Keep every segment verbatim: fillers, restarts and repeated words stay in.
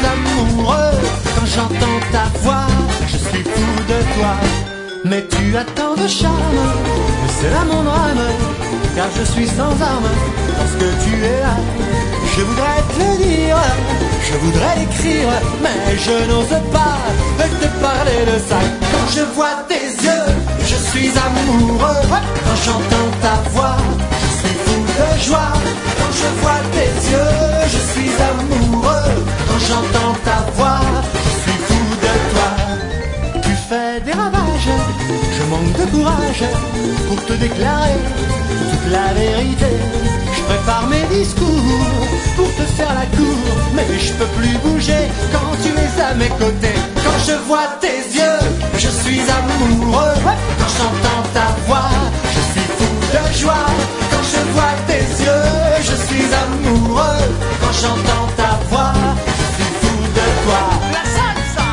amoureux. Quand j'entends ta voix, je suis fou de toi. Mais tu as tant de charme, et c'est là mon drame, car je suis sans armes lorsque tu es là. Je voudrais te le dire, je voudrais l'écrire, mais je n'ose pas te parler de ça. Quand je vois tes yeux, je suis amoureux. Quand j'entends ta voix, je suis fou de joie. Quand je vois tes yeux, je suis amoureux. Quand j'entends ta voix, je suis fou de toi. Tu fais des ravages, je manque de courage pour te déclarer toute la vérité. Je prépare mes discours pour te faire la cour, mais je peux plus bouger quand tu es à mes côtés. Quand je vois tes yeux, je suis amoureux. Quand j'entends ta voix, je suis fou de joie. Quand je vois tes yeux, je suis amoureux. Quand j'entends ta voix, je suis fou de toi. La salsa,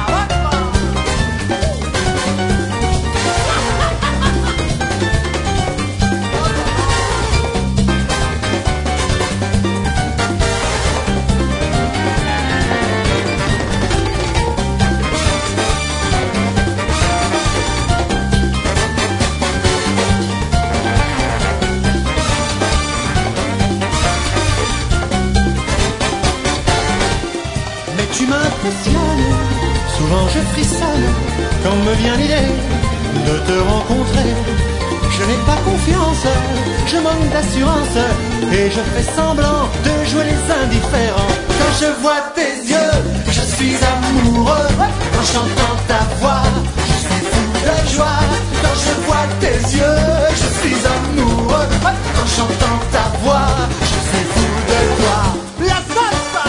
tu m'impressionnes, souvent je frissonne quand me vient l'idée de te rencontrer. Je n'ai pas confiance, je manque d'assurance et je fais semblant de jouer les indifférents. Quand je vois tes yeux, je suis amoureux. Quand j'entends ta voix, je suis fou de joie. Quand je vois tes yeux, je suis amoureux. Quand j'entends ta voix, je suis fou de toi. La salsa!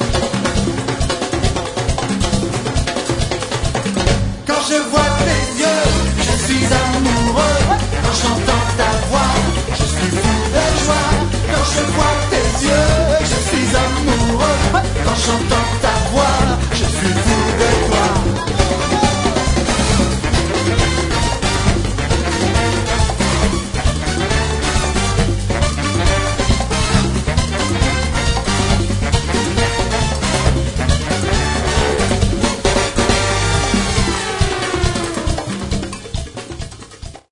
Quand je vois tes yeux,